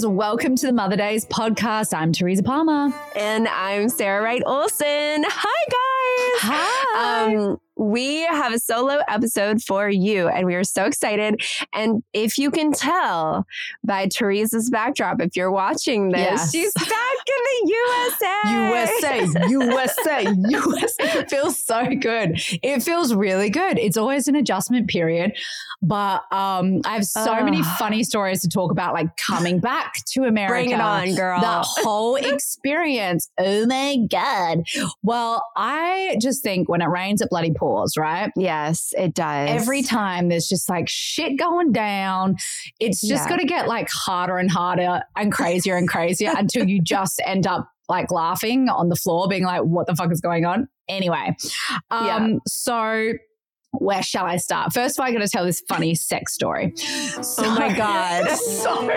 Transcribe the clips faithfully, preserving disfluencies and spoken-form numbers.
Welcome to the Mother Days podcast. I'm Teresa Palmer. And I'm Sarah Wright Olsen. Hi, guys. Hi. Um, we have a solo episode for you, and we are so excited. And if you can tell by Teresa's backdrop, if you're watching this, Yes. she's back in the U S A. U S A, U S A, U S A. It feels so good. It feels really good. It's always an adjustment period. But um, I have so Ugh. many funny stories to talk about, like coming back to America. Bring it on, girl. The whole experience. Oh my God. Well, I just think when it rains, it bloody pours, right? Yes, it does. Every time there's just like shit going down. It's just Yeah. got to get like harder and harder and crazier and crazier until you just end up like laughing on the floor, being like, what the fuck is going on? Anyway, um, Yeah. so where shall I start? First of all, I got to tell this funny sex story. So, Oh my God. so,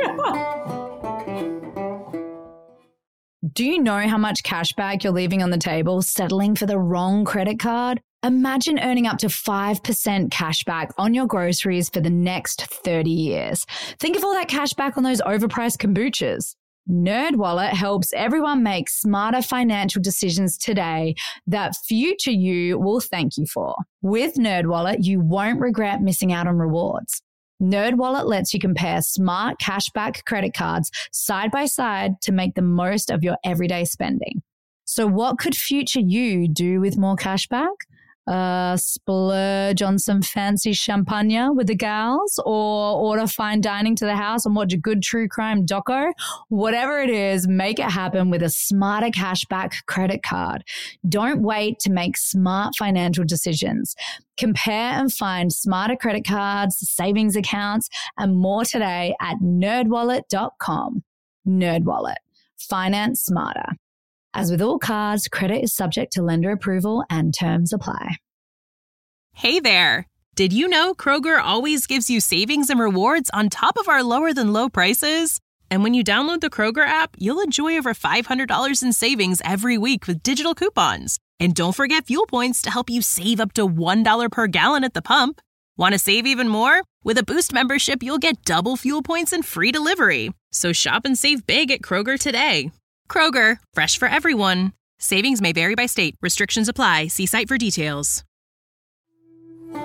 do you know how much cash back you're leaving on the table settling for the wrong credit card? Imagine earning up to five percent cash back on your groceries for the next thirty years. Think of all that cash back on those overpriced kombuchas. NerdWallet helps everyone make smarter financial decisions today that future you will thank you for. With NerdWallet, you won't regret missing out on rewards. NerdWallet lets you compare smart cashback credit cards side by side to make the most of your everyday spending. So what could future you do with more cashback? Uh, splurge on some fancy champagne with the gals, or order fine dining to the house and watch a good true crime doco. Whatever it is, make it happen with a smarter cashback credit card. Don't wait to make smart financial decisions. Compare and find smarter credit cards, savings accounts, and more today at nerd wallet dot com. NerdWallet. Finance smarter. As with all cards, credit is subject to lender approval and terms apply. Hey there! Did you know Kroger always gives you savings and rewards on top of our lower than low prices? And when you download the Kroger app, you'll enjoy over five hundred dollars in savings every week with digital coupons. And don't forget fuel points to help you save up to one dollar per gallon at the pump. Want to save even more? With a Boost membership, you'll get double fuel points and free delivery. So shop and save big at Kroger today. Kroger, fresh for everyone. Savings may vary by state. Restrictions apply. See site for details. We,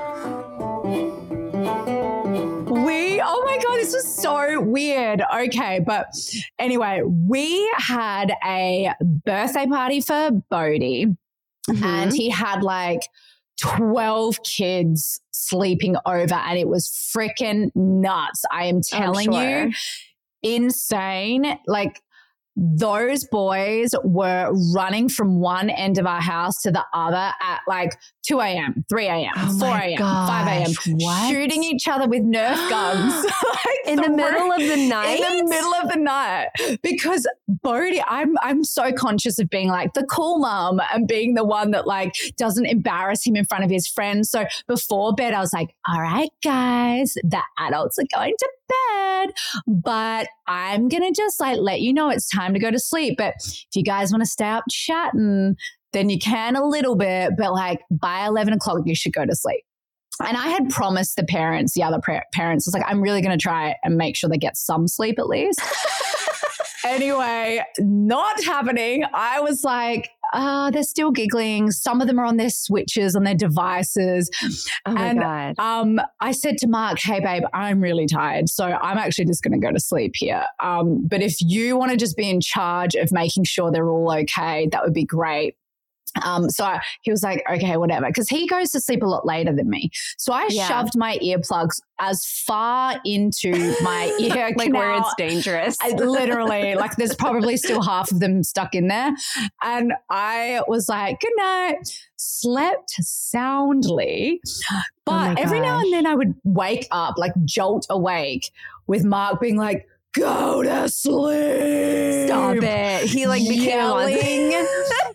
oh my God, this was so weird. Okay, but anyway, we had a birthday party for Bodhi, Mhm. and he had like twelve kids sleeping over, and it was freaking nuts. I am telling sure. you, insane. Like, those boys were running from one end of our house to the other at like two a.m., three a.m., Oh four my a.m., five a.m., gosh, what? shooting each other with Nerf guns. Like, In the through- middle of the night? In the middle of the night. Because Bodhi, I'm I'm so conscious of being like the cool mom and being the one that like doesn't embarrass him in front of his friends. So before bed, I was like, all right, guys, the adults are going to bed, but I'm going to just like let you know it's time to go to sleep. But if you guys want to stay up chatting, then you can a little bit, but like by eleven o'clock, you should go to sleep. And I had promised the parents, the other pra- parents, I was like, I'm really going to try and make sure they get some sleep at least. Anyway, not happening. I was like, ah, they're still giggling. Some of them are on their switches, on their devices. Oh my and God. um, I said to Mark, hey, babe, I'm really tired. So I'm actually just going to go to sleep here. Um, but if you want to just be in charge of making sure they're all okay, that would be great. Um, so I, he was like, okay, whatever. Because he goes to sleep a lot later than me. So I Yeah. shoved my earplugs as far into my ear Like where canal. it's dangerous. I literally, like there's probably still half of them stuck in there. And I was like, good night, slept soundly. But Oh my every now gosh. and then I would wake up, like jolt awake with Mark being like, go to sleep. Stop it. He like became yelling,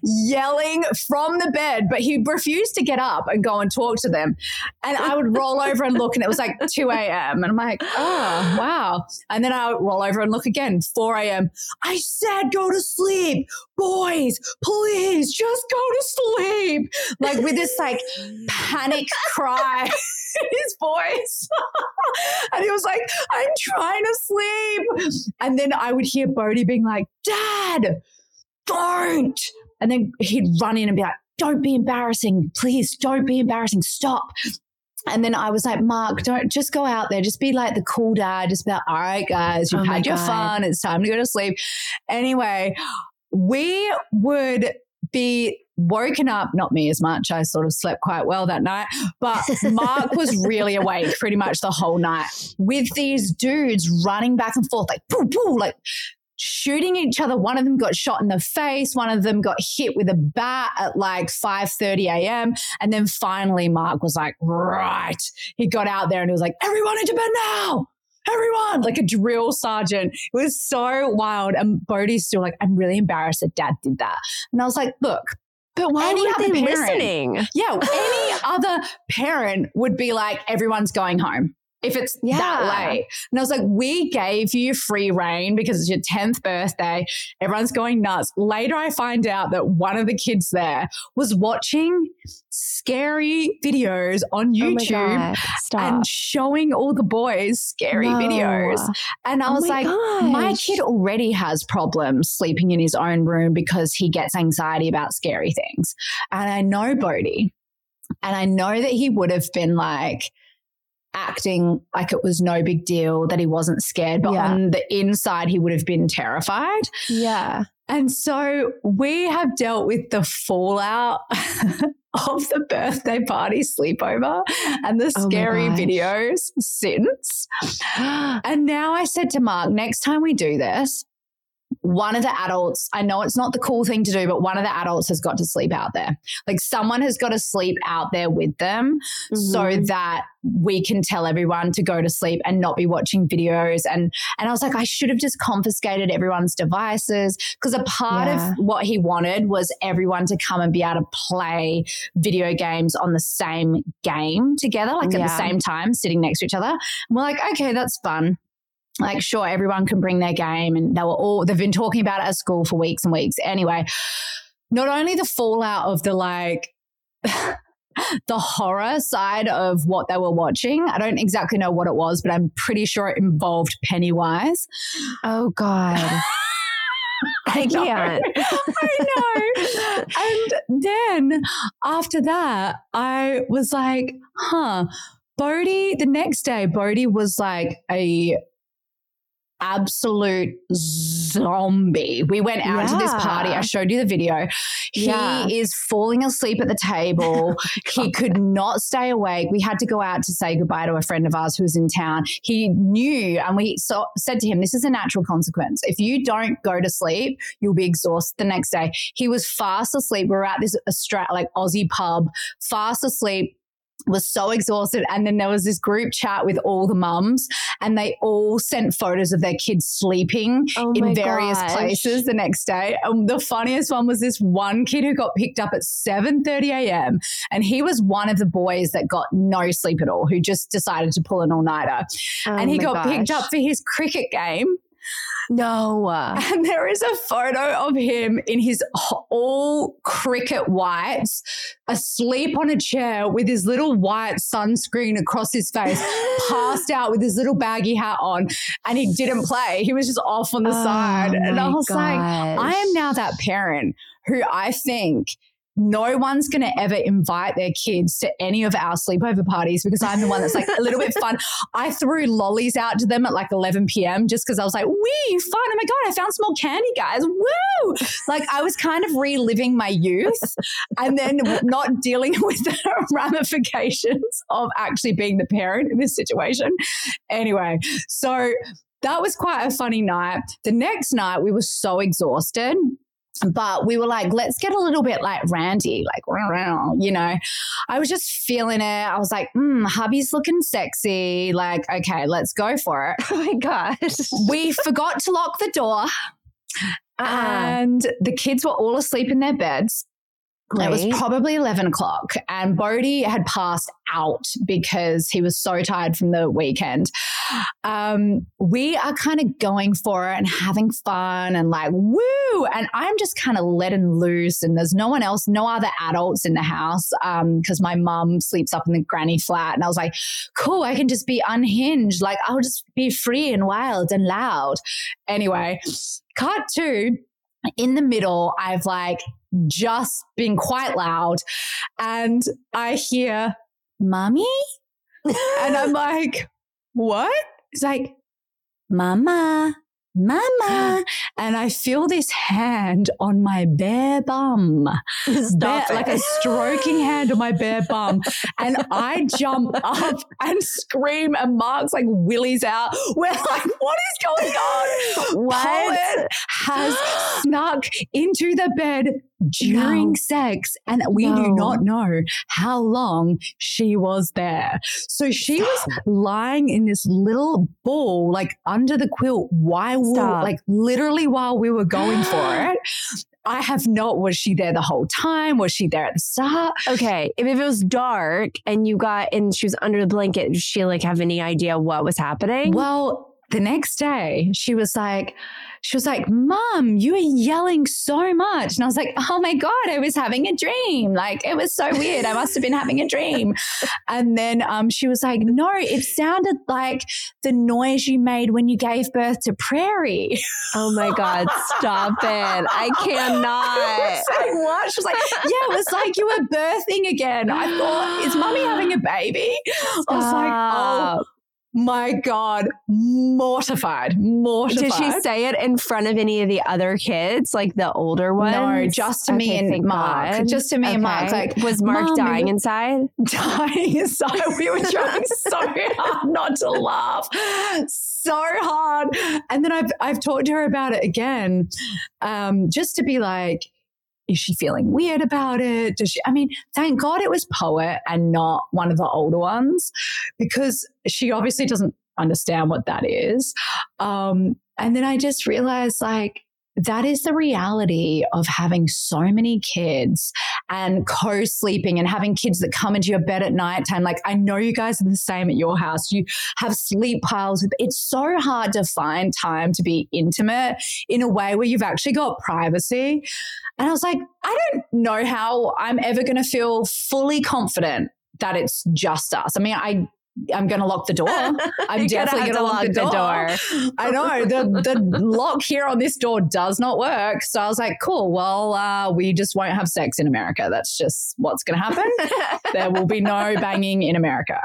yelling from the bed, but he refused to get up and go and talk to them. And I would roll over and look, and it was like two a.m. And I'm like, oh, wow. And then I would roll over and look again, four a.m. I said, go to sleep. Boys, please just go to sleep. Like with this like panic cry in his voice. And he was like, I'm trying to sleep. And then I would hear Bodhi being like, Dad, don't. And then he'd run in and be like, don't be embarrassing. Please don't be embarrassing. Stop. And then I was like, Mark, don't just go out there. Just be like the cool dad. Just be like, all right, guys, you've oh had your God. fun. It's time to go to sleep. Anyway, we would be woken up, not me as much. I sort of slept quite well that night, but Mark was really awake pretty much the whole night with these dudes running back and forth, like, poo, poo, like, shooting each other. One of them got shot in the face. One of them got hit with a bat at like five thirty a.m. And then finally Mark was like, right. He got out there and he was like, everyone into bed now. Everyone, like a drill sergeant. It was so wild. And Bodhi's still like, I'm really embarrassed that Dad did that. And I was like, look, but why any were other they parent, listening? Yeah, any other parent would be like, everyone's going home if it's yeah. that late. And I was like, we gave you free reign because it's your tenth birthday. Everyone's going nuts. Later, I find out that one of the kids there was watching scary videos on YouTube oh and showing all the boys scary no. videos. And I oh was my like, gosh. my kid already has problems sleeping in his own room because he gets anxiety about scary things. And I know Bodhi, and I know that he would have been like, acting like it was no big deal, that he wasn't scared, but yeah. on the inside he would have been terrified. Yeah. And so we have dealt with the fallout of the birthday party sleepover and the oh scary videos since. And now I said to Mark, next time we do this, one of the adults, I know it's not the cool thing to do, but one of the adults has got to sleep out there. Like someone has got to sleep out there with them mm-hmm. so that we can tell everyone to go to sleep and not be watching videos. And and I was like, I should have just confiscated everyone's devices, because a part yeah. of what he wanted was everyone to come and be able to play video games on the same game together, like yeah. at the same time, sitting next to each other. And we're like, okay, that's fun. Like, sure, everyone can bring their game. And they were all, they've been talking about it at school for weeks and weeks. Anyway, not only the fallout of the like, the horror side of what they were watching. I don't exactly know what it was, but I'm pretty sure it involved Pennywise. Oh, God. I, I can't. I know. And then after that, I was like, huh, Bodhi, the next day, Bodhi was like a absolute zombie. We went out yeah. to this party. I showed you the video. He yeah. is falling asleep at the table. He could not stay awake. We had to go out to say goodbye to a friend of ours who was in town. He knew, and we so, said to him, this is a natural consequence. If you don't go to sleep, you'll be exhausted the next day. He was fast asleep. We were at this Austra- like Aussie pub, fast asleep, was so exhausted. And then there was this group chat with all the mums, and they all sent photos of their kids sleeping oh in various gosh. places the next day. And the funniest one was this one kid who got picked up at seven thirty a.m. and he was one of the boys that got no sleep at all, who just decided to pull an all-nighter. Oh and he got gosh. picked up for his cricket game. No. And there is a photo of him in his all cricket whites, asleep on a chair with his little white sunscreen across his face, passed out with his little baggy hat on, and he didn't play. He was just off on the oh side. And I was gosh. like, I am now that parent who I think no one's going to ever invite their kids to any of our sleepover parties, because I'm the one that's like a little bit fun. I threw lollies out to them at like eleven p.m. just because I was like, wee, fun. Oh my God, I found some more candy, guys. Woo! Like I was kind of reliving my youth and then not dealing with the ramifications of actually being the parent in this situation. Anyway, so that was quite a funny night. The next night we were so exhausted. But we were like, let's get a little bit like randy, like, you know, I was just feeling it. I was like, hmm, hubby's looking sexy. Like, okay, let's go for it. Oh my gosh. We forgot to lock the door. Uh-uh. And the kids were all asleep in their beds. Great. It was probably eleven o'clock and Bodhi had passed out because he was so tired from the weekend. Um, we are kind of going for it and having fun and like, woo. And I'm just kind of letting loose and there's no one else, no other adults in the house because um, my mum sleeps up in the granny flat. And I was like, cool, I can just be unhinged. Like I'll just be free and wild and loud. Anyway, cut to in the middle, I've like just been quite loud and I hear, Mommy? And I'm like, what? It's like, Mama, Mama. And I feel this hand on my bare bum. Bare, like a stroking hand on my bare bum. And I jump up and scream and Mark's like willies out. We're like, what is going on? What? Poet has snuck into the bed during No. sex and we No. do not know how long she was there. So she was lying in this little ball like under the quilt while we were, Stop. like literally while we were going for it. I have not, was she there the whole time? Was she there at the start? Okay, if, if it was dark and you got and she was under the blanket, did she like have any idea what was happening? Well, the next day she was like, she was like, Mom, you were yelling so much. And I was like, oh my God, I was having a dream. Like it was so weird. I must have been having a dream. And then um, she was like, no, it sounded like the noise you made when you gave birth to Prairie. Oh my God, stop it. I cannot. I was like, what? She was like, yeah, it was like you were birthing again. I thought, is Mommy having a baby? I was like, oh my God, mortified, mortified. Did she say it in front of any of the other kids, like the older ones? No, just to me Okay, and thank Mark. God. Just to me and Mark. Okay. Like, was Mark Mom, dying we were inside? dying inside. We were trying so hard not to laugh. So hard. And then I've I've talked to her about it again, um, just to be like, is she feeling weird about it? Does she, I mean, thank God it was Poet and not one of the older ones because she obviously doesn't understand what that is. Um, and then I just realized like, that is the reality of having so many kids and co-sleeping and having kids that come into your bed at nighttime. Like I know you guys are the same at your house. You have sleep piles. With, it's so hard to find time to be intimate in a way where you've actually got privacy. And I was like, I don't know how I'm ever going to feel fully confident that it's just us. I mean, I I'm going to lock the door. I'm definitely going to lock the door. door. I know the the lock here on this door does not work. So I was like, cool. Well, uh, we just won't have sex in America. That's just what's going to happen. There will be no banging in America.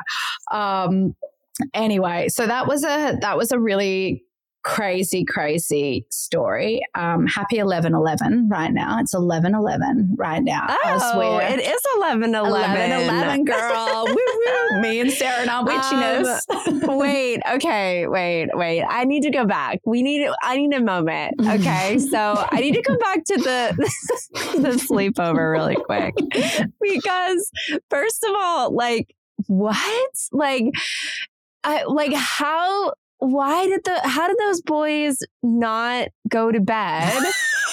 Um, anyway, so that was a that was a really crazy, crazy story. Um, happy eleven eleven right now. It's eleven eleven right now. Oh, it is eleven eleven. eleven eleven, girl. Woo woo. Me and Sarah and our witchiness. Um, wait, okay, wait, wait. I need to go back. We need, I need a moment. Okay. So I need to go back to the, the sleepover really quick because first of all, like, what? Like, I, like how, why did the, how did those boys not go to bed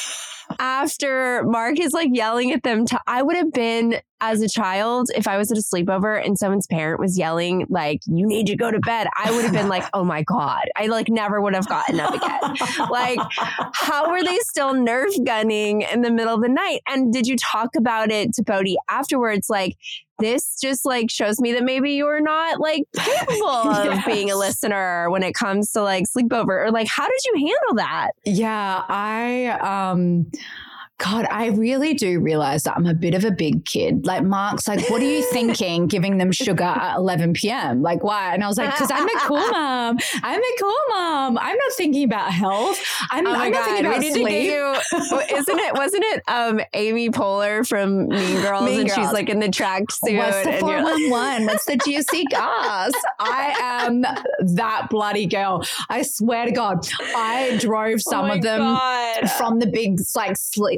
after Mark is like yelling at them? To, I would have been as a child, if I was at a sleepover and someone's parent was yelling like, you need to go to bed, I would have been like, oh my God, I like never would have gotten up again. Like, how were they still Nerf gunning in the middle of the night? And did you talk about it to Bodhi afterwards? Like, this just like shows me that maybe you're not like capable of yes. being a listener when it comes to like sleepover, or like, how did you handle that? Yeah, I, um, God, I really do realize that I'm a bit of a big kid. Like Mark's like, what are you thinking giving them sugar at eleven p.m.? Like, why? And I was like, because I'm a cool mom. I'm a cool mom. I'm not thinking about health. I'm, oh I'm not God, thinking about we need sleep. To get you, isn't it, wasn't it um, Amy Poehler from Mean Girls? Mean and Girls. She's like in the tracksuit. What's the and four you're like, one one? What's the juicy gas? I am that bloody girl. I swear to God, I drove some oh of them God. from the big like sleep,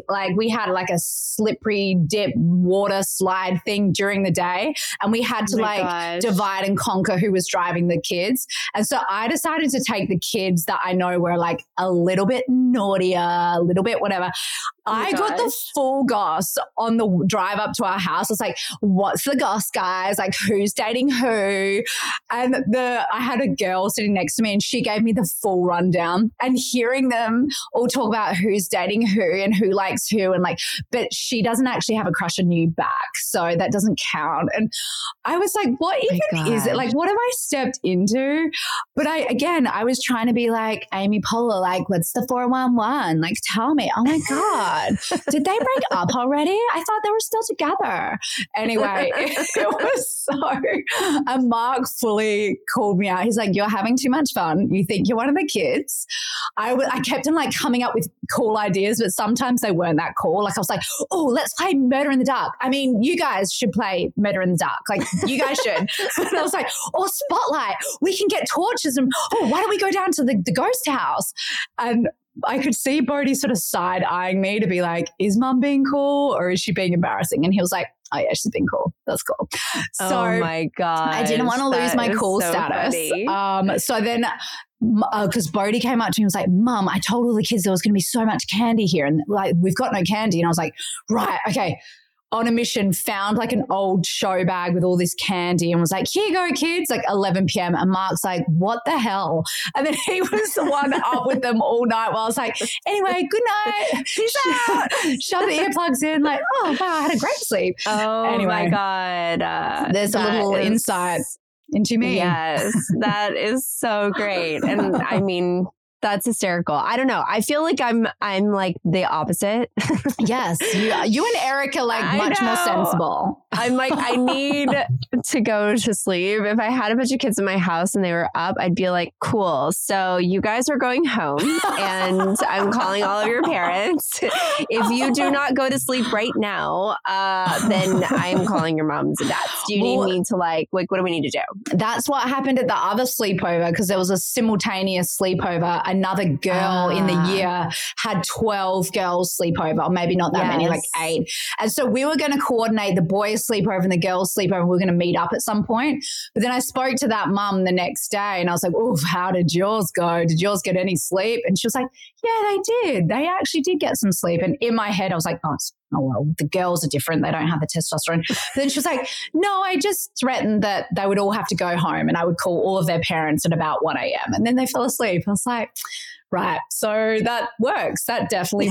like we had like a slippery dip water slide thing during the day. And we had to oh like gosh. divide and conquer who was driving the kids. And so I decided to take the kids that I know were like a little bit naughtier, a little bit whatever. Oh I gosh. got the full goss on the drive up to our house. I was like, what's the goss, guys? Like, who's dating who? And the I had a girl sitting next to me and she gave me the full rundown, and hearing them all talk about who's dating who and who likes who, and like, but she doesn't actually have a crush on you back, so that doesn't count. And I was like, what even is it? Like, what have I stepped into? But I, again, I was trying to be like Amy Poehler, like, what's the four one one? Like, tell me. Oh my God, did they break up already? I thought they were still together. Anyway, it, it was so, and Mark fully called me out. He's like, you're having too much fun. You think you're one of the kids. I, w- I kept him like coming up with cool ideas, but sometimes they weren't that cool. Like I was like, oh, let's play Murder in the Dark. I mean, you guys should play Murder in the Dark. Like you guys should. And I was like, oh, Spotlight. We can get torches and, oh, why don't we go down to the, the ghost house? And I could see Bodhi sort of side eyeing me to be like, is mum being cool or is she being embarrassing? And he was like, oh yeah, she's being cool. That's cool. So oh my God. I didn't want to lose my cool so status. Funny. Um, so then because uh, Bodhi came up to me and was like, Mum, I told all the kids there was going to be so much candy here and like, we've got no candy. And I was like, right, okay. On a mission, found like an old show bag with all this candy and was like, here you go, kids, like eleven p.m. And Mark's like, what the hell? And then he was the one up with them all night while I was like, anyway, good night. Peace out. Shove the earplugs in, like, oh, wow, I had a great sleep. Oh, anyway, my God. Uh, there's a little is, insight into me. Yes, that is so great. And I mean, that's hysterical. I don't know. I feel like I'm I'm like the opposite. Yes. You, you and Eric are like I much know. more sensible. I'm like, I need to go to sleep. If I had a bunch of kids in my house and they were up, I'd be like, cool. So you guys are going home and I'm calling all of your parents. If you do not go to sleep right now, uh, then I'm calling your moms and dads. Do you well, need me to like, like, what do we need to do? That's what happened at the other sleepover because there was a simultaneous sleepover. Another girl uh, in the year had twelve girls sleepover, or maybe not that yes. many, like eight. And so we were going to coordinate the boys sleepover and the girls sleepover. We were going to meet up at some point. But then I spoke to that mum the next day and I was like, oof, how did yours go? Did yours get any sleep? And she was like, yeah, they did. They actually did get some sleep. And in my head, I was like, oh, oh well, the girls are different. They don't have the testosterone. But then she was like, no, I just threatened that they would all have to go home and I would call all of their parents at about one a.m. And then they fell asleep. I was like, right. So that works. That definitely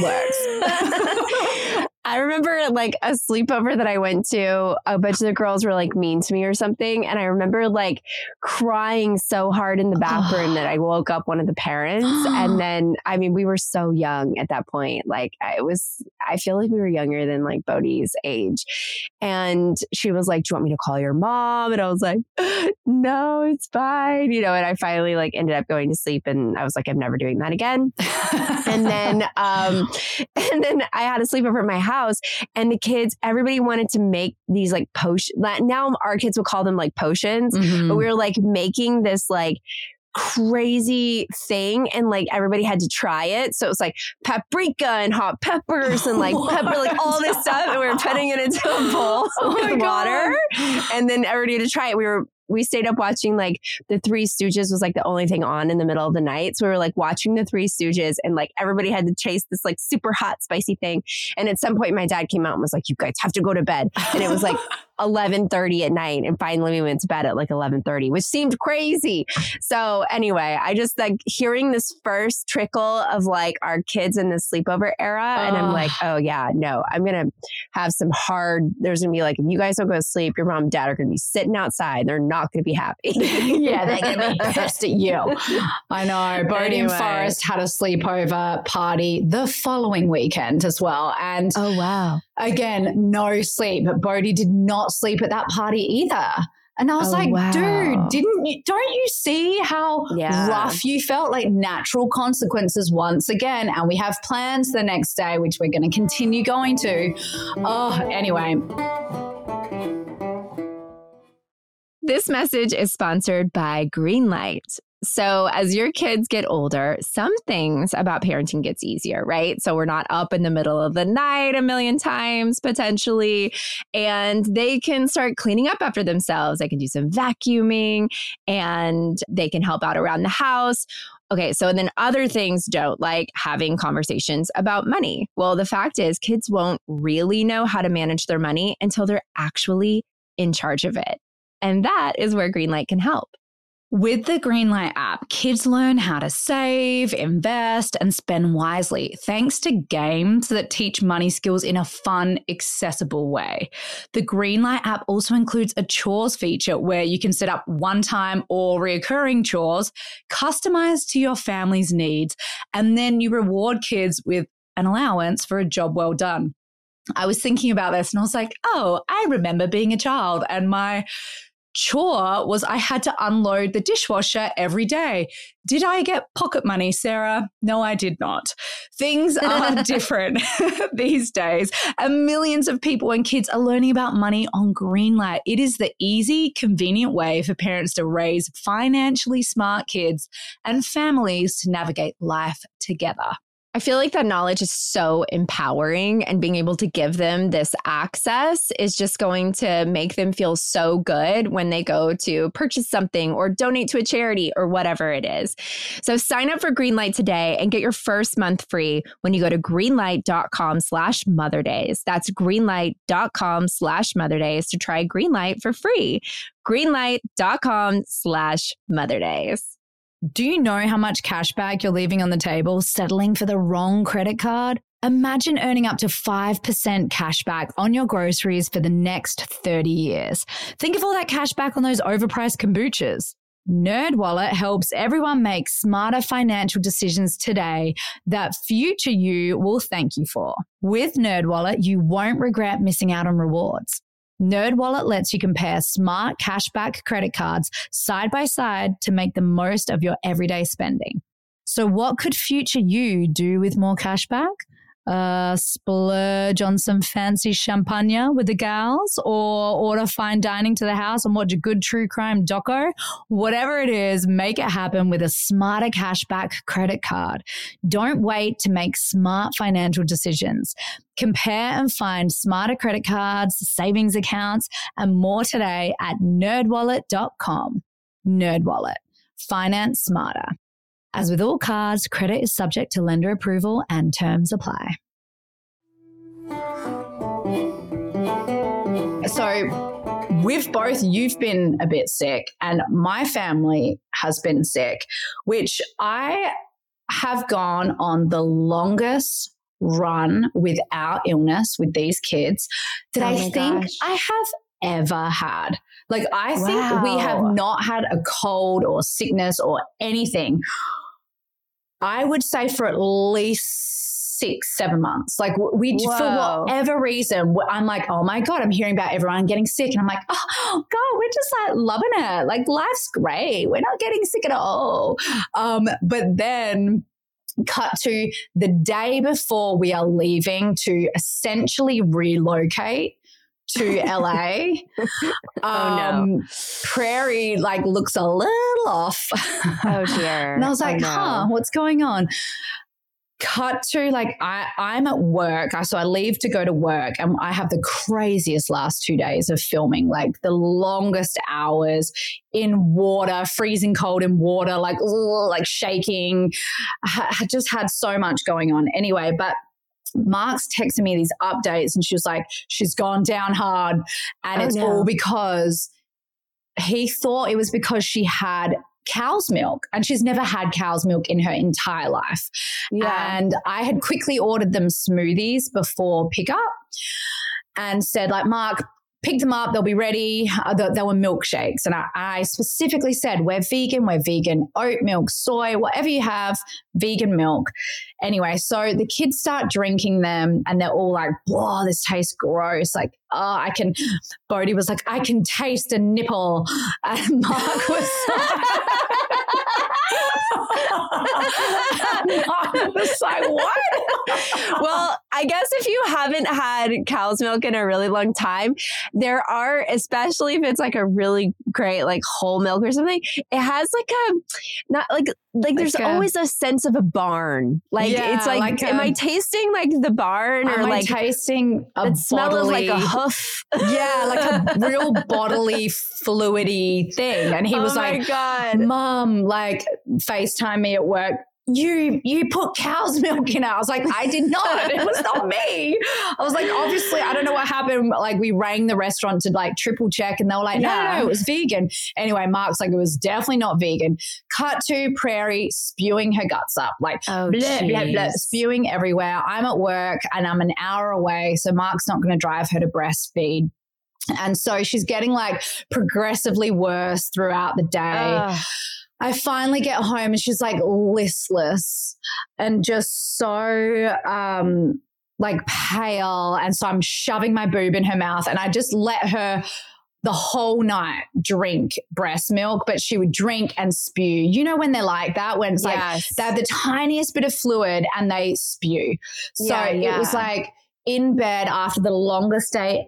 works. I remember like a sleepover that I went to, a bunch of the girls were like mean to me or something. And I remember like crying so hard in the bathroom that I woke up one of the parents. And then, I mean, we were so young at that point. Like I was, I feel like we were younger than like Bodhi's age. And she was like, do you want me to call your mom? And I was like, no, it's fine. You know, and I finally like ended up going to sleep and I was like, I'm never doing that again. and then, um, and then I had a sleepover at my house. And the kids, everybody wanted to make these like potions. Now our kids will call them like potions, mm-hmm. but we were like making this like crazy thing and like everybody had to try it. So it was like paprika and hot peppers and like pepper, like all this stuff. And we were putting it into a bowl oh with water. And then everybody had to try it. We were We stayed up watching like the Three Stooges was like the only thing on in the middle of the night. So we were like watching the Three Stooges and like everybody had to chase this like super hot, spicy thing. And at some point my dad came out and was like, you guys have to go to bed. And it was like eleven thirty at night. And finally we went to bed at like eleven thirty, which seemed crazy. So anyway, I just like hearing this first trickle of like our kids in the sleepover era. And I'm like, oh yeah, no, I'm going to have some hard, there's going to be like, if you guys don't go to sleep, your mom and dad are going to be sitting outside. They're not going to be happy. Yeah, they're going to be pissed at you. I know. Bodhi anyway. and Forrest had a sleepover party the following weekend as well. And oh, wow. Again, no sleep. But Bodhi did not sleep at that party either. And I was oh, like, wow. dude, didn't you, don't you see how yeah. rough you felt? Like natural consequences once again. And we have plans the next day, which we're going to continue going to. Oh, anyway. This message is sponsored by Greenlight. So as your kids get older, some things about parenting gets easier, right? So we're not up in the middle of the night a million times potentially, and they can start cleaning up after themselves. They can do some vacuuming and they can help out around the house. Okay, so then other things don't, like having conversations about money. Well, the fact is kids won't really know how to manage their money until they're actually in charge of it. And that is where Greenlight can help. With the Greenlight app, kids learn how to save, invest, and spend wisely, thanks to games that teach money skills in a fun, accessible way. The Greenlight app also includes a chores feature where you can set up one-time or recurring chores customized to your family's needs, and then you reward kids with an allowance for a job well done. I was thinking about this and I was like, oh, I remember being a child and my chore was I had to unload the dishwasher every day. Did I get pocket money, Sarah? No, I did not. Things are different these days, and millions of people and kids are learning about money on Greenlight. It is the easy, convenient way for parents to raise financially smart kids and families to navigate life together. I feel like that knowledge is so empowering, and being able to give them this access is just going to make them feel so good when they go to purchase something or donate to a charity or whatever it is. So sign up for Greenlight today and get your first month free when you go to greenlight.com slash Mother Days. That's greenlight.com slash Mother Days to try Greenlight for free. Greenlight.com slash Mother Days. Do you know how much cash back you're leaving on the table settling for the wrong credit card? Imagine earning up to five percent cash back on your groceries for the next thirty years. Think of all that cash back on those overpriced kombuchas. NerdWallet helps everyone make smarter financial decisions today that future you will thank you for. With NerdWallet, you won't regret missing out on rewards. NerdWallet lets you compare smart cashback credit cards side by side to make the most of your everyday spending. So what could future you do with more cashback? Uh, splurge on some fancy champagne with the gals, or order fine dining to the house and watch a good true crime doco? Whatever it is, make it happen with a smarter cashback credit card. Don't wait to make smart financial decisions. Compare and find smarter credit cards, savings accounts, and more today at nerd wallet dot com. NerdWallet. Finance smarter. As with all cards, credit is subject to lender approval and terms apply. So with both, you've been a bit sick and my family has been sick, which I have gone on the longest run without illness with these kids that oh I think gosh. I have ever had. Like, I wow. think we have not had a cold or sickness or anything, I would say, for at least six, seven months. Like, we, Whoa. for whatever reason, I'm like, oh my God, I'm hearing about everyone getting sick. And I'm like, oh God, we're just like loving it. Like, life's great. We're not getting sick at all. Um, but then cut to the day before we are leaving to essentially relocate to L A. oh um, no. Prairie like looks a little off. Oh dear. And I was like, oh, no. huh, what's going on? Cut to like, I, I'm at work. I, so I leave to go to work and I have the craziest last two days of filming, like the longest hours in water, freezing cold in water, like, ugh, like shaking. I, I just had so much going on anyway, but Mark's texting me these updates and she was like, she's gone down hard. And oh, it's no. all because he thought it was because she had cow's milk and she's never had cow's milk in her entire life. Yeah. And I had quickly ordered them smoothies before pickup and said like, Mark, pick them up. They'll be ready. Uh, they, they were milkshakes. And I, I specifically said, we're vegan, we're vegan, oat milk, soy, whatever you have, vegan milk. Anyway, so the kids start drinking them and they're all like, whoa, this tastes gross. Like, oh, I can, Bodhi was like, I can taste a nipple. And Mark was like, I was like, what? Well, I guess if you haven't had cow's milk in a really long time, there are, especially if it's like a really great like whole milk or something, it has like a, not like, like there's like a, always a sense of a barn. Like yeah, it's like, like am a, I tasting like the barn or am like I tasting a the smell of like a hoof? Yeah, like a real bodily fluidy thing. And he was oh like, my God. Mom, like FaceTime me at work. You you put cow's milk in it. I was like, I did not. It was not me. I was like, obviously, I don't know what happened. Like, we rang the restaurant to like triple check, and they were like, no, yeah. no, no, it was vegan. Anyway, Mark's like, it was definitely not vegan. Cut to Prairie spewing her guts up, like oh, bleh, bleh, bleh, spewing everywhere. I'm at work and I'm an hour away, so Mark's not going to drive her to breastfeed. And so she's getting like progressively worse throughout the day. Ugh. I finally get home and she's like listless and just so um, like pale. And so I'm shoving my boob in her mouth, and I just let her the whole night drink breast milk, but she would drink and spew. You know when they're like that, when it's yes. like they have the tiniest bit of fluid and they spew. So yeah, yeah. it was like in bed after the longest day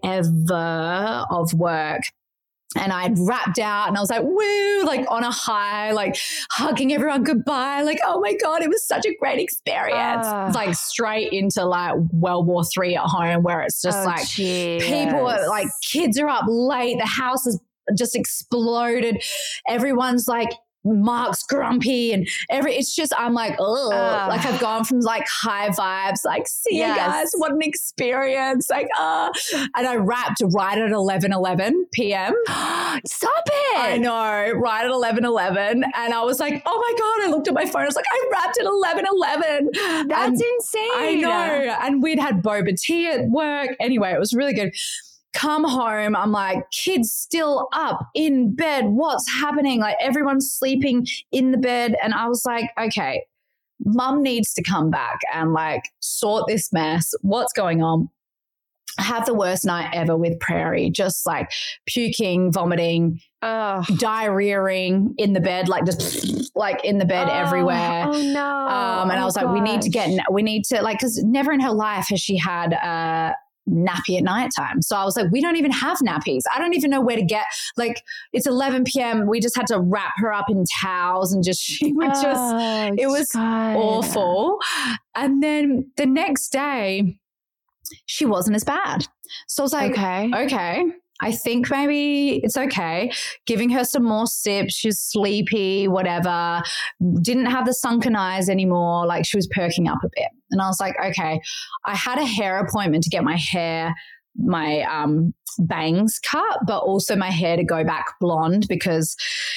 ever of work. And I'd wrapped out and I was like, woo, like on a high, like hugging everyone goodbye. Like, oh my God, it was such a great experience. Uh, it's like straight into like World War Three at home, where it's just oh, like geez. people are, like kids are up late. The house is just exploded. Everyone's like, Mark's grumpy and every, it's just, I'm like, oh, uh, like I've gone from like high vibes, like, see yes. you guys, what an experience. Like, uh, and I wrapped right at eleven eleven p.m. Stop it. I know, right at eleven eleven. And I was like, oh my God, I looked at my phone. I was like, I wrapped at eleven eleven. That's and insane. I know. And we'd had boba tea at work. Anyway, it was really good. Come home, I'm like, kids still up in bed. What's happening? Like everyone's sleeping in the bed. And I was like, okay, mum needs to come back and like sort this mess. What's going on? I have the worst night ever with Prairie, just like puking, vomiting, Ugh. diarrheaing in the bed, like just like in the bed oh, everywhere. Oh no. Um, and oh, I was like, gosh. we need to get, we need to like, cause never in her life has she had, uh, nappy at nighttime. So I was like, we don't even have nappies. I don't even know where to get, like it's eleven p.m. We just had to wrap her up in towels and just, she would just, oh, it was God. awful. And then the next day she wasn't as bad. So I was like, okay, okay. I think maybe it's okay. Giving her some more sips. She's sleepy, whatever. Didn't have the sunken eyes anymore. Like she was perking up a bit. And I was like, okay. I had a hair appointment to get my hair, my um, bangs cut, but also my hair to go back blonde because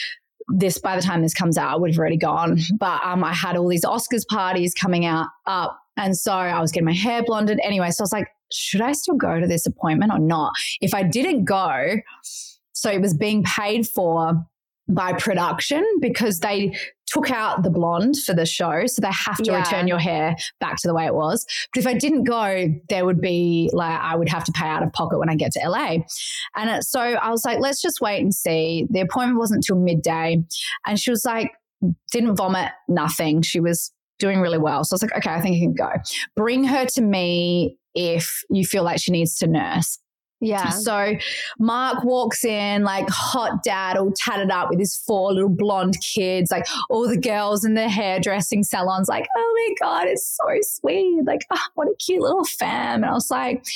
this, by the time this comes out, I would have already gone. But um, I had all these Oscars parties coming out up. And so I was getting my hair blonded anyway. So I was like, should I still go to this appointment or not? If I didn't go, so it was being paid for by production because they took out the blonde for the show. So they have to yeah. return your hair back to the way it was. But if I didn't go, there would be like, I would have to pay out of pocket when I get to L A. And it, so I was like, let's just wait and see. The appointment wasn't till midday. And she was like, didn't vomit, nothing. She was doing really well. So I was like, okay, I think I can go. Bring her to me if you feel like she needs to nurse. Yeah. So Mark walks in like hot dad, all tatted up with his four little blonde kids, like all the girls in the hairdressing salons, like, oh my God, it's so sweet. Like, oh, what a cute little fam. And I was like,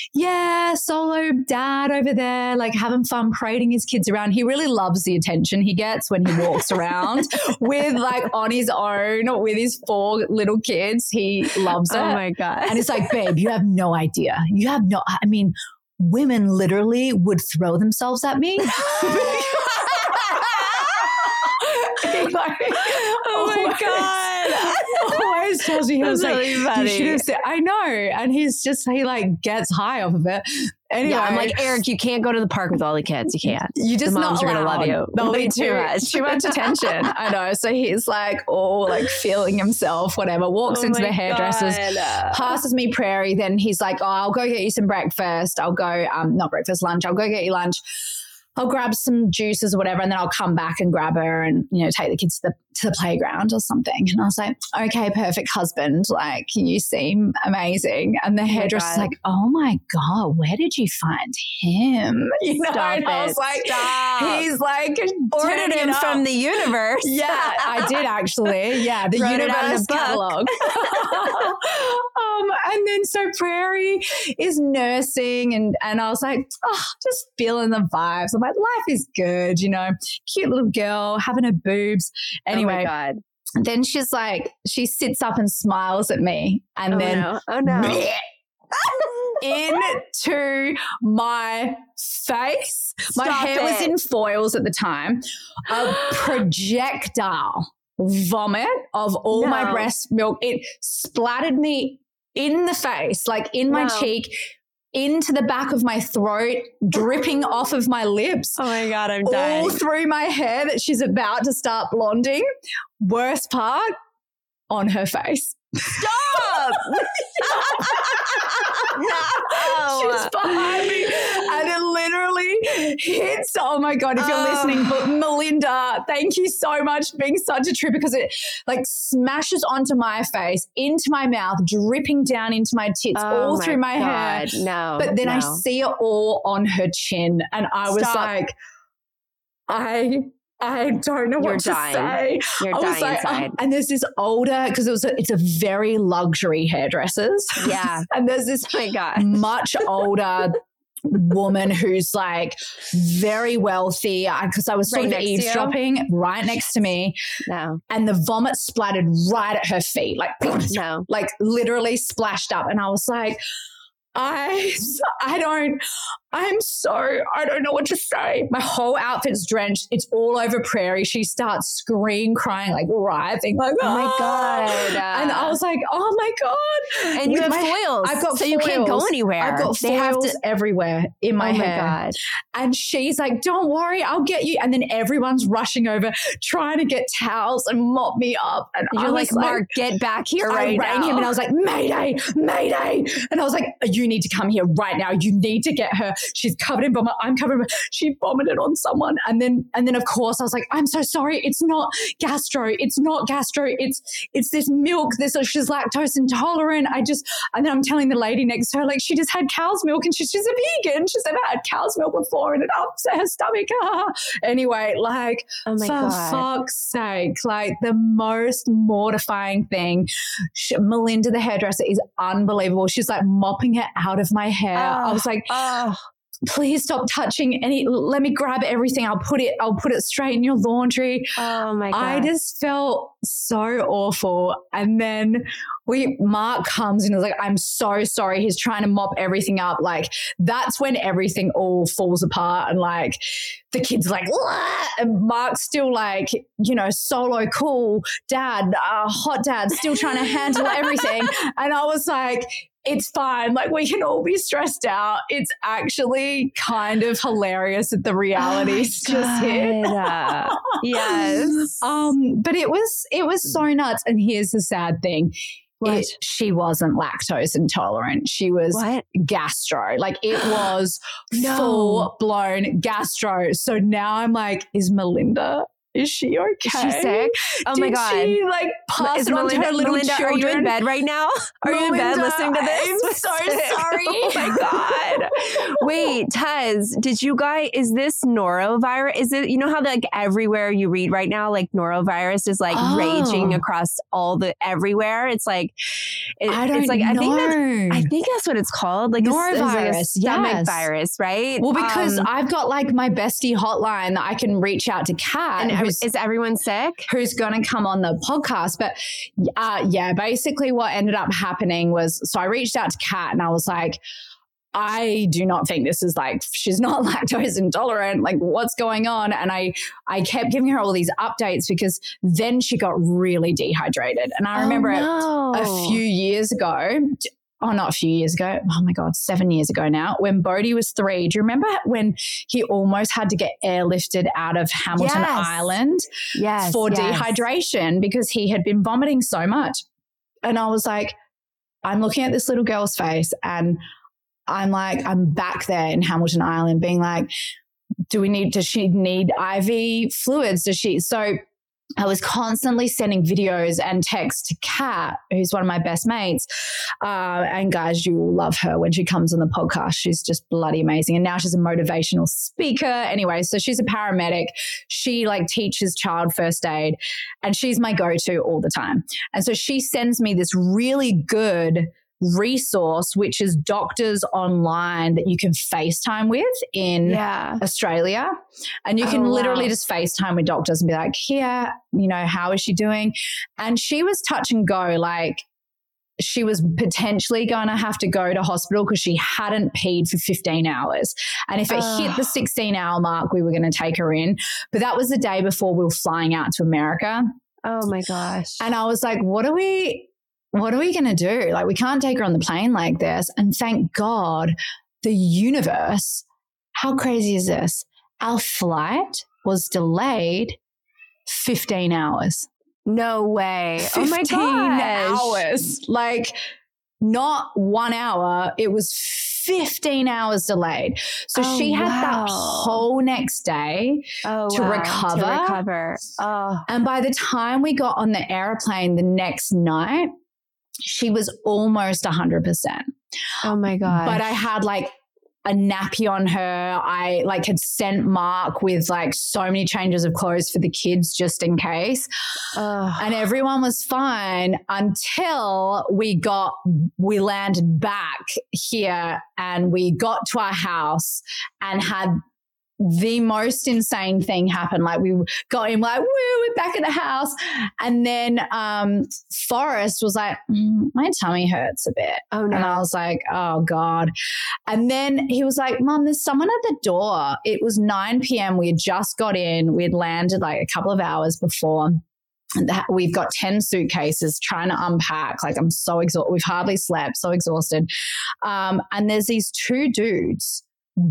yeah, solo dad over there, like having fun parading his kids around. He really loves the attention he gets when he walks around with like on his own with his four little kids. He loves it. Oh my God. And it's like, babe, you have no idea. You have no, I mean, women literally would throw themselves at me. Like, oh my God. Always tells me, he was like, really funny. You should have said, I know. And he's just, he like gets high off of it. Anyway, yeah, I'm like, Eric, you can't go to the park with all the kids. You can't. You just the moms not are going to love you. They'll be too much. Too much attention. I know. So he's like, oh, like feeling himself, whatever, walks oh into the hairdressers, God. passes me Prairie. Then he's like, oh, I'll go get you some breakfast. I'll go, um, not breakfast, lunch. I'll go get you lunch. I'll grab some juices or whatever, and then I'll come back and grab her and, you know, take the kids to the, to the playground or something. And I was like, okay, perfect husband. Like, you seem amazing. And the hairdresser's like, oh my God, where did you find him? You know, Stop and I was it. like, Stop. he's like, Ordered him from the universe. Yeah, I did actually. Yeah, the Wrote it out in a universe book. catalog. um, and then so Prairie is nursing, and and I was like, oh, just feeling the vibes. I'm like, life is good, you know, cute little girl having her boobs. Anyway, Oh my God. then she's like, she sits up and smiles at me, and Oh then no. Oh no. into my face. My Stop hair was it. in foils at the time. A projectile vomit of all my No. breast milk. It splattered me in the face, like in my No. cheek, into the back of my throat, dripping off of my lips. Oh my God, I'm All dying. through my hair that she's about to start blonding. Worst part, on her face. Stop! No. She's behind me, and it literally hits. Oh my God, if you're Oh. listening, but Melinda, thank you so much for being such a trip, because it like smashes onto my face, into my mouth, dripping down into my tits, Oh all through my hair. God, No. But then I no. see it all on her chin, and I was Stop. like, I. I don't know You're what to dying. say. You're I was dying like, inside. oh, and there's this older, because it was a, it's a very luxury hairdressers. Yeah. And there's this Oh my God. much older woman who's like very wealthy, because I, I was sort Right of next to you? eavesdropping right next to me, No. and the vomit splattered right at her feet, like No. like literally splashed up, and I was like, I I don't I'm so I don't know what to say. My whole outfit's drenched. It's all over Prairie. She starts scream crying, like writhing, like, Oh my "Ah!" God. And I was like, oh my God. And you With have my- foils. I've got so you can't go foils. anywhere. I've got they have foils to. everywhere in my oh my hair. God. And she's like, don't worry, I'll get you. And then everyone's rushing over, trying to get towels and mop me up. And You're I like, was like, Mark, get back here I right rang now. him and I was like, Mayday, Mayday. And I was like, you need to come here right now. You need to get her. She's covered in vomit. I'm covered in vomit. She vomited on someone. And then, and then of course I was like, I'm so sorry. It's not gastro. It's not gastro. It's, it's this milk. This, she's lactose intolerant. I just, and then I'm telling the lady next to her, like, she just had cow's milk and she's, she's a vegan. She's never had cow's milk before and it upset her stomach. Anyway, like, oh my for God. fuck's sake, like the most mortifying thing. She, Melinda, the hairdresser, is unbelievable. She's like mopping it out of my hair. I was like, oh, please stop touching any, let me grab everything. I'll put it, I'll put it straight in your laundry. oh my God. I just felt so awful. And then we, Mark comes and is like, I'm so sorry. He's trying to mop everything up. Like, that's when everything all falls apart. And like, the kid's like, "Wah!" And Mark's still like, you know, solo cool dad, uh, hot dad, still trying to handle everything. And I was like, it's fine. Like, we can all be stressed out. It's actually kind of hilarious that the reality's Oh just hit. God. Yes. Um, but it was it was so nuts. And here's the sad thing. What? It, she wasn't lactose intolerant. She was What? gastro. Like, it was No. full blown gastro. So now I'm like, is Melinda, is she okay? Is she sick? Oh my Did God. she like pass Is it on Melinda, to her little Melinda, children? are you in bed right now? Are you in bed Melinda, listening to this? I'm so sorry. Oh my God. Wait, Tez, did you guys, is this norovirus? Is it, you know how like everywhere you read right now, like norovirus is like Oh. raging across all the, everywhere. It's like, it, I don't it's like, know. I think that's, I think that's what it's called. Like, it's- it's like a Norovirus, stomach yes. virus, right? Well, because Um, I've got like my bestie hotline that I can reach out to Kat, and who's, is everyone sick? who's going to come on the podcast. But uh, yeah, basically what ended up happening was, so I reached out to Kat and I was like, I do not think this is like, she's not lactose intolerant. Like, what's going on? And I, I kept giving her all these updates because then she got really dehydrated. And I remember it oh, no. a few years ago. Oh, not a few years ago. Oh my God, seven years ago now, when Bodhi was three. Do you remember when he almost had to get airlifted out of Hamilton Yes. Island yes, for yes. dehydration because he had been vomiting so much? And I was like, I'm looking at this little girl's face and I'm like, I'm back there in Hamilton Island being like, do we need, does she need I V fluids? Does she, so I was constantly sending videos and texts to Kat, who's one of my best mates. Uh, and guys, you will love her when she comes on the podcast. She's just bloody amazing. And now she's a motivational speaker. Anyway, so she's a paramedic. She like teaches child first aid and she's my go-to all the time. And so she sends me this really good resource, which is doctors online that you can FaceTime with in yeah. Australia. And you can oh, literally wow. just FaceTime with doctors and be like, here, you know, how is she doing? And she was touch and go, like she was potentially going to have to go to hospital because she hadn't peed for fifteen hours. And if it uh. hit the sixteen hour mark, we were going to take her in. But that was the day before we were flying out to America. Oh my gosh. And I was like, what are we, what are we going to do? Like, we can't take her on the plane like this. And thank God the universe, how crazy is this? Our flight was delayed fifteen hours. No way. Oh my fifteen gosh. hours. Like not one hour. It was fifteen hours delayed. So oh, she had wow. that whole next day oh, to wow. recover. To recover. Oh. And by the time we got on the airplane the next night, she was almost one hundred percent. Oh my gosh. But I had like a nappy on her. I like had sent Mark with like so many changes of clothes for the kids just in case. Ugh. And everyone was fine until we got, we landed back here and we got to our house and had the most insane thing happened. Like we got him like, woo, we're back at the house. And then um, Forrest was like, mm, my tummy hurts a bit. Oh no. And I was like, oh God. And then he was like, Mom, there's someone at the door. It was nine p.m. We had just got in. We had landed like a couple of hours before. And that, we've got ten suitcases trying to unpack. Like I'm so exhausted. We've hardly slept, so exhausted. Um, and there's these two dudes,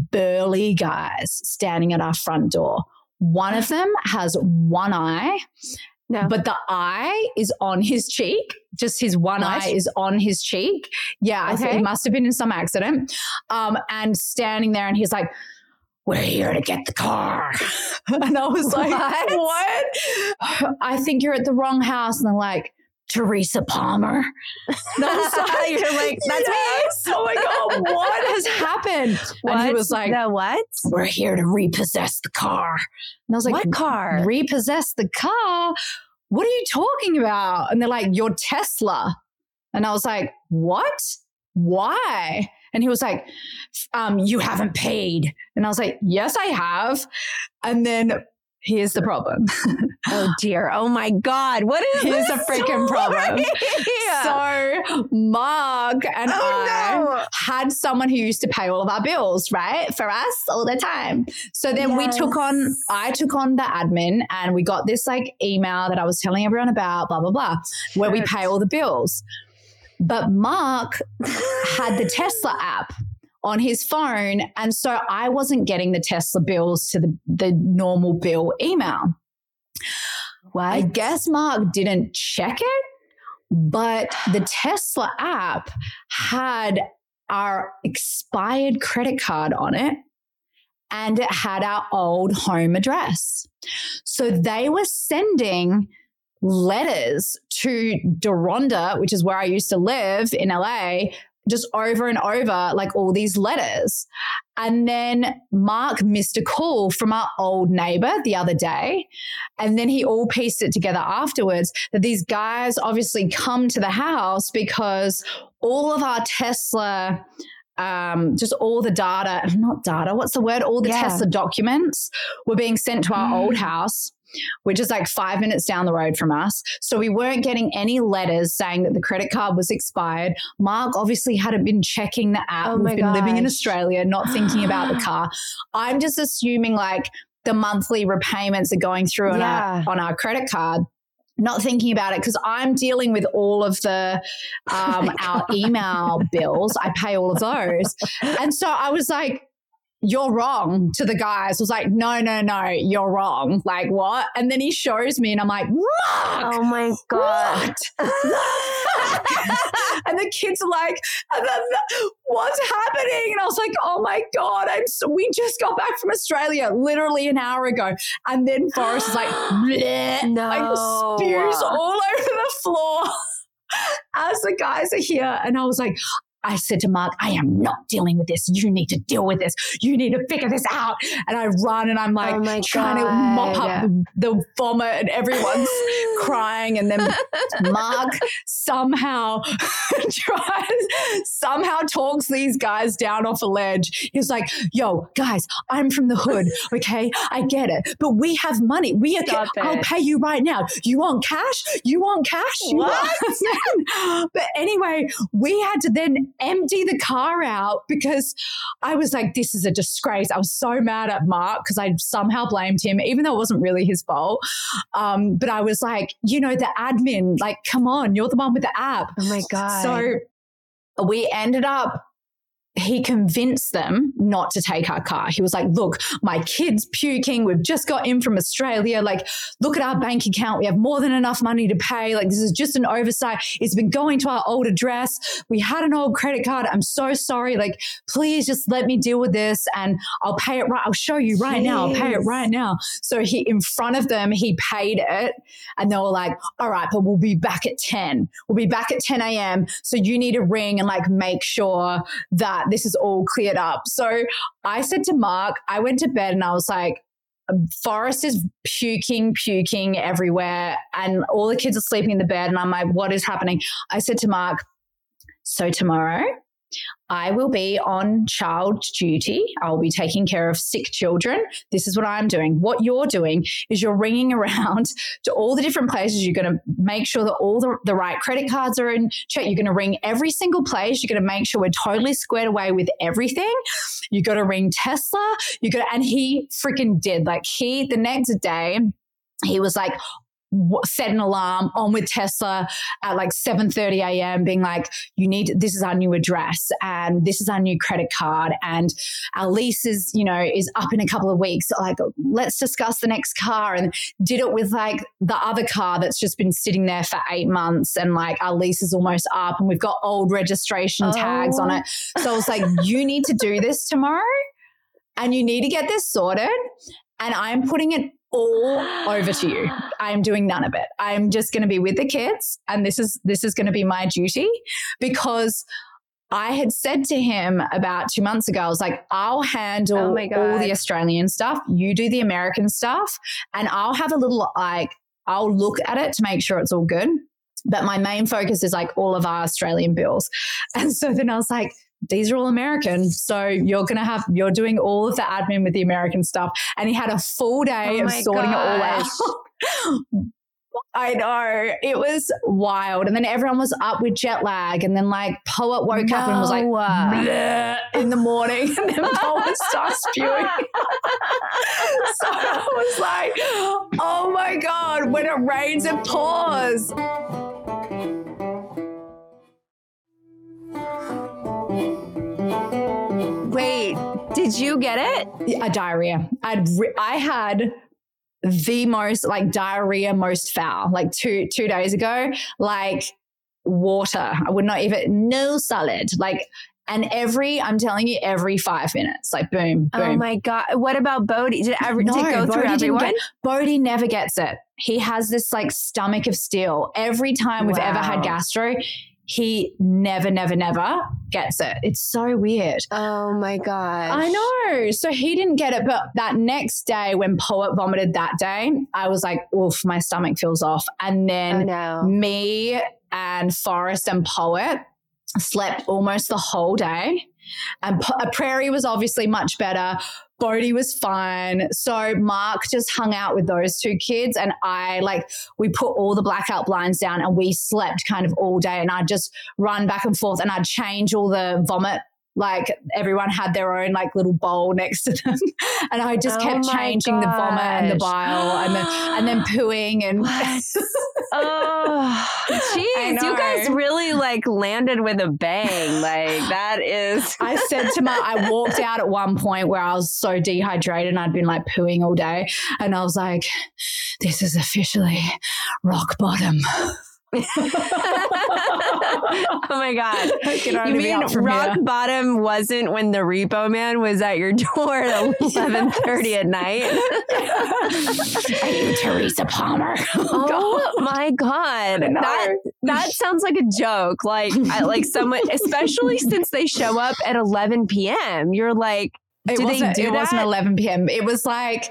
burly guys standing at our front door. One of them has one eye, no. but the eye is on his cheek. Just his one what? eye is on his cheek. Yeah, okay. I think it must have been in some accident. Um, and standing there and he's like, we're here to get the car. And I was like, what? what? I think you're at the wrong house. And they're like, Teresa Palmer. And I was like, you're like, that's yes. me. Oh my God, what has happened? What? And he was like, the what? We're here to repossess the car. And I was like, what car? Repossess the car? What are you talking about? And they're like, your Tesla. And I was like, what? Why? And he was like, um, you haven't paid. And I was like, yes, I have. And then here's the problem. Oh dear. Oh my God. What is Here's this a freaking problem. Yeah. So Mark and oh, I no. had someone who used to pay all of our bills, right? For us all the time. So then yes. we took on, I took on the admin and we got this like email that I was telling everyone about, blah, blah, blah, where we pay all the bills. But Mark had the Tesla app on his phone. And so I wasn't getting the Tesla bills to the, the normal bill email. What? I guess Mark didn't check it, but the Tesla app had our expired credit card on it and it had our old home address. So they were sending letters to Doronda, which is where I used to live in L A, just over and over, like all these letters. And then Mark missed a call from our old neighbor the other day. And then he all pieced it together afterwards that these guys obviously come to the house because all of our Tesla, um, just all the data, not data, what's the word? All the yeah. Tesla documents were being sent to our mm. old house, which is like five minutes down the road from us. So we weren't getting any letters saying that the credit card was expired. Mark obviously hadn't been checking the app. Oh We've been gosh. living in Australia, not thinking about the car. I'm just assuming like the monthly repayments are going through on, yeah. our, on our credit card. Not thinking about it because I'm dealing with all of the um, our email bills. I pay all of those. And so I was like, you're wrong to the guys. I was like, no, no, no, you're wrong. Like what? And then he shows me and I'm like, Mark, oh my God. what? And the kids are like, what's happening? And I was like, oh my God, I'm so, we just got back from Australia literally an hour ago. And then Forrest is like, bleh, no. like spews all over the floor as the guys are here. And I was like, I said to Mark, I am not dealing with this. You need to deal with this. You need to figure this out. And I run and I'm like oh trying God. to mop up the, the vomit and everyone's crying. And then Mark somehow tries, somehow talks these guys down off a ledge. He's like, yo, guys, I'm from the hood. Okay, I get it. But we have money. We are, Stop I'll it. pay you right now. You want cash? You want cash? You What? want? But anyway, we had to then empty the car out because I was like, this is a disgrace. I was so mad at Mark because I somehow blamed him, even though it wasn't really his fault. Um, but I was like, you know, the admin, like, come on, you're the one with the app. Oh my God. So we ended up, he convinced them not to take our car. He was like, look, my kid's puking. We've just got in from Australia. Like, look at our bank account. We have more than enough money to pay. Like, this is just an oversight. It's been going to our old address. We had an old credit card. I'm so sorry. Like, please just let me deal with this and I'll pay it right. I'll show you right Jeez. now. I'll pay it right now. So he, in front of them, he paid it and they were like, all right, but we'll be back at ten. We'll be back at ten a.m. So you need to ring and like make sure that this is all cleared up. So I said to Mark, I went to bed and I was like, Forrest is puking, puking everywhere. And all the kids are sleeping in the bed. And I'm like, what is happening? I said to Mark, so tomorrow I will be on child duty. I'll be taking care of sick children. This is what I'm doing. What you're doing is you're ringing around to all the different places. You're going to make sure that all the, the right credit cards are in check. You're going to ring every single place. You're going to make sure we're totally squared away with everything. You got to ring Tesla. You got to, and he freaking did. Like he, the next day, he was like, set an alarm on with Tesla at like seven thirty a.m. being like, you need, this is our new address and this is our new credit card and our lease is, you know, is up in a couple of weeks. Like, let's discuss the next car, and did it with like the other car that's just been sitting there for eight months and like our lease is almost up and we've got old registration tags oh. on it. So I was like, you need to do this tomorrow and you need to get this sorted, and I'm putting it all over to you. I'm doing none of it. I'm just going to be with the kids, and this is this is going to be my duty, because I had said to him about two months ago, I was like, I'll handle oh my God. all the Australian stuff. You do the American stuff, and I'll have a little like I'll look at it to make sure it's all good. But my main focus is like all of our Australian bills. And so then I was like, these are all American. So you're going to have, you're doing all of the admin with the American stuff. And he had a full day oh of sorting gosh. it all out. I know. It was wild. And then everyone was up with jet lag. And then like Poet woke no. up and was like, bleh, in the morning. And then Poet starts spewing. So I was like, oh my God, when it rains, it pours. Wait, did you get it? A diarrhea. I'd re- I had the most like diarrhea, most foul, like two two days ago, like water. I would not even, no solid, like, and every, I'm telling you, every five minutes, like boom, boom. Oh my God. What about Bodhi? Did it ever no, did it go Bodhi through everyone? Get, Bodhi never gets it. He has this like stomach of steel. Every time we've wow. ever had gastro, he never, never, never gets it. It's so weird. Oh my gosh. I know. So he didn't get it. But that next day when Poet vomited that day, I was like, oof, my stomach feels off. And then oh, no. me and Forrest and Poet slept almost the whole day. And P- Prairie was obviously much better. Bodhi was fine. So Mark just hung out with those two kids, and I like, we put all the blackout blinds down and we slept kind of all day, and I'd just run back and forth and I'd change all the vomit. Like everyone had their own like little bowl next to them, and I just oh kept changing gosh. the vomit and the bile and then and then pooing and oh, jeez, you guys really like landed with a bang. Like that is. I said to my, I walked out at one point where I was so dehydrated and I'd been like pooing all day, and I was like, "This is officially rock bottom." Oh my God. You mean rock here. bottom wasn't when the repo man was at your door at eleven thirty at night? Are you Teresa Palmer? Oh, oh my God. That that sounds like a joke. Like I, like someone, especially since they show up at eleven p.m. You're like, it do they wasn't, do it that? wasn't eleven p.m. It was like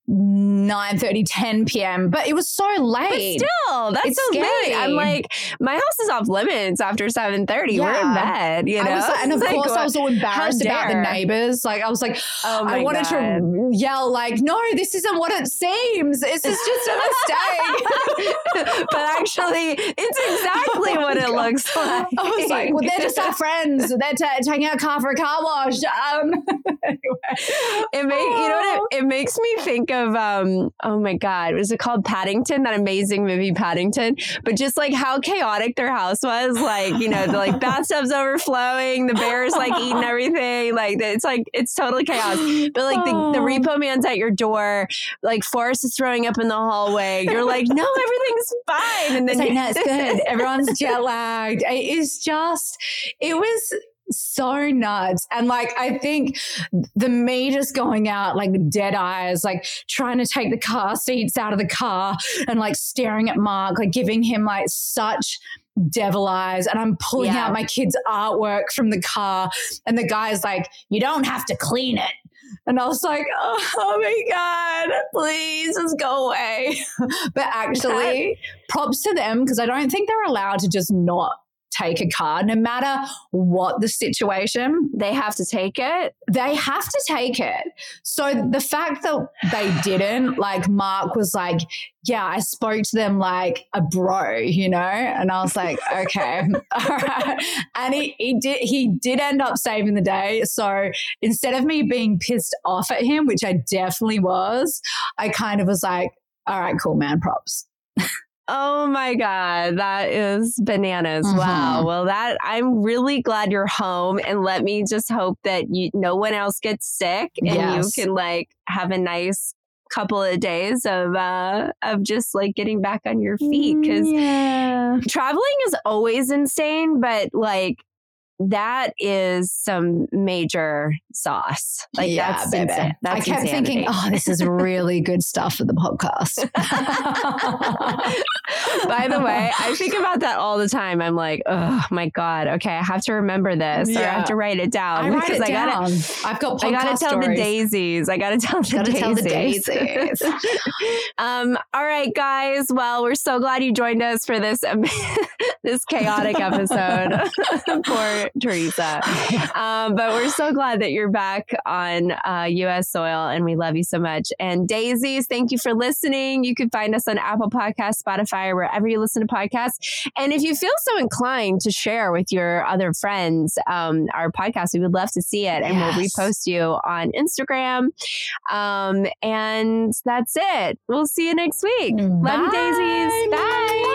nine thirty, ten p.m. But it was so late. But still, that's it's so scary. late. I'm like, my house is off limits after seven thirty. Yeah. We're in bed, you know? I was, and of like, course what? I was all embarrassed about the neighbors. Like I was like, oh I wanted God. to yell like, no, this isn't what it seems. This is just a mistake. But actually, it's exactly what it looks like. I was like, well, they're just our friends. They're t- taking our car for a car wash. Um, anyway. It make, you know what it, it makes me think of, um, oh my God, was it called Paddington? That amazing movie Paddington. But just like how chaotic their house was. Like, you know, the like bathtubs overflowing, the bears like eating everything. Like it's like, it's totally chaos. But like the, the repo man's at your door, like Forrest is throwing up in the hallway. You're like, no, everything's fine. And then it's like, no, it's good. Everyone's jet lagged. It's just, it was so nuts. And like, I think the me just going out like dead eyes, like trying to take the car seats out of the car and like staring at Mark, like giving him like such devil eyes. And I'm pulling yeah. out my kid's artwork from the car. And the guy's like, you don't have to clean it. And I was like, oh, oh my God, please just go away. But actually, props to them because I don't think they're allowed to just not take a car, no matter what the situation. They have to take it. They have to take it. So the fact that they didn't, like Mark was like, yeah, I spoke to them like a bro, you know? And I was like, okay, all right. And he, he did he did end up saving the day. So instead of me being pissed off at him, which I definitely was, I kind of was like, all right, cool, man, props. Oh my God, that is bananas. Mm-hmm. Wow. Well, that I'm really glad you're home, and let me just hope that you no one else gets sick and yes. you can like have a nice couple of days of uh of just like getting back on your feet, because yeah. traveling is always insane, but like that is some major sauce. Like yeah, that's baby. insane. That's I kept insanity. thinking, oh, this is really good stuff for the podcast. By the way, I think about that all the time. I'm like, oh my God. Okay, I have to remember this, yeah. or I have to write it down. I write it I down. Gotta, I've got podcast I gotta tell stories. the daisies. I gotta tell the gotta daisies. Tell the daisies. um. All right, guys. Well, we're so glad you joined us for this um, this chaotic episode. Poor Teresa. Um, but we're so glad that you're back on uh, U S soil, and we love you so much. And daisies, thank you for listening. You can find us on Apple Podcasts, Spotify, or wherever you listen to podcasts. And if you feel so inclined to share with your other friends um, our podcast, we would love to see it. And yes. we'll repost you on Instagram. Um, and that's it. We'll see you next week. Bye. Love you, daisies. Bye.